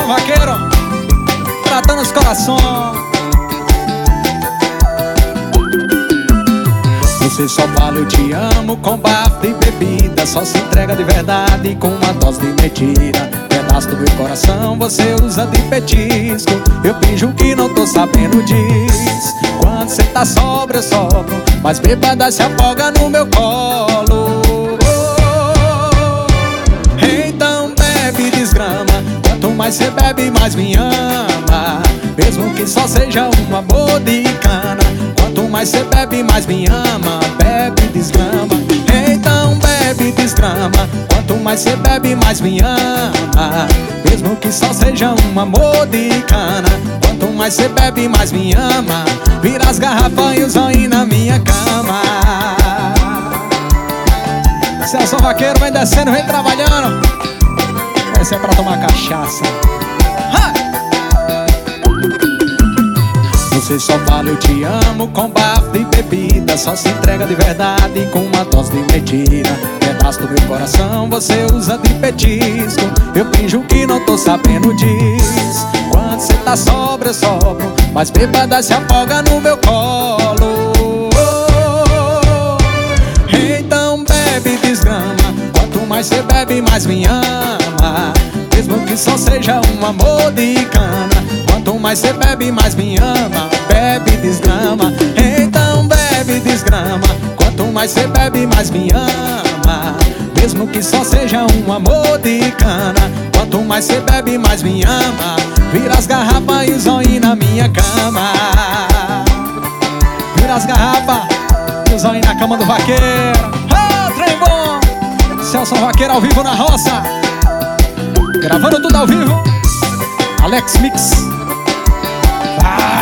Celso Vaqueiro, tratando os corações. Você só fala eu te amo com bafo e bebida, só se entrega de verdade com uma dose de mentira. Pedaço do meu coração você usa de petisco, eu finjo que não tô sabendo disso. Quando cê tá sobra eu sobro, mas bêbada se afoga no meu colo. Então bebe desgrama, quanto mais cê bebe mais me ama, mesmo que só seja um amor de cana. Quanto mais cê bebe mais me ama, bebe desgrama. Então bebe desgrama, quanto mais cê bebe mais me ama, mesmo que só seja um amor de cana. Quanto mais cê bebe mais me ama, vira as garrafas e o zóio na minha cama. Celso Vaqueiro vem descendo, vem trabalhando. Essa é pra tomar cachaça. Você só fala eu te amo com bafo e bebida, só se entrega de verdade com uma dose de mentira. Pedaço do meu coração você usa de petisco, eu finjo que não tô sabendo disso. Quando cê tá sobra eu sobro, mas bêbada se afoga no meu colo. Então bebe desgrama, quanto mais cê bebe mais me ama, mesmo que só seja um amor de cana. Quanto mais cê bebe mais me ama, bebe desgrama. Então bebe desgrama, quanto mais cê bebe mais me ama, mesmo que só seja um amor de cana. Quanto mais cê bebe mais me ama, vira as garrafas e o zóio na minha cama. Vira as garrafas e o zóio na cama do vaqueiro. Trem bom! Celso Vaqueiro ao vivo na roça, gravando tudo ao vivo. Alex Mix.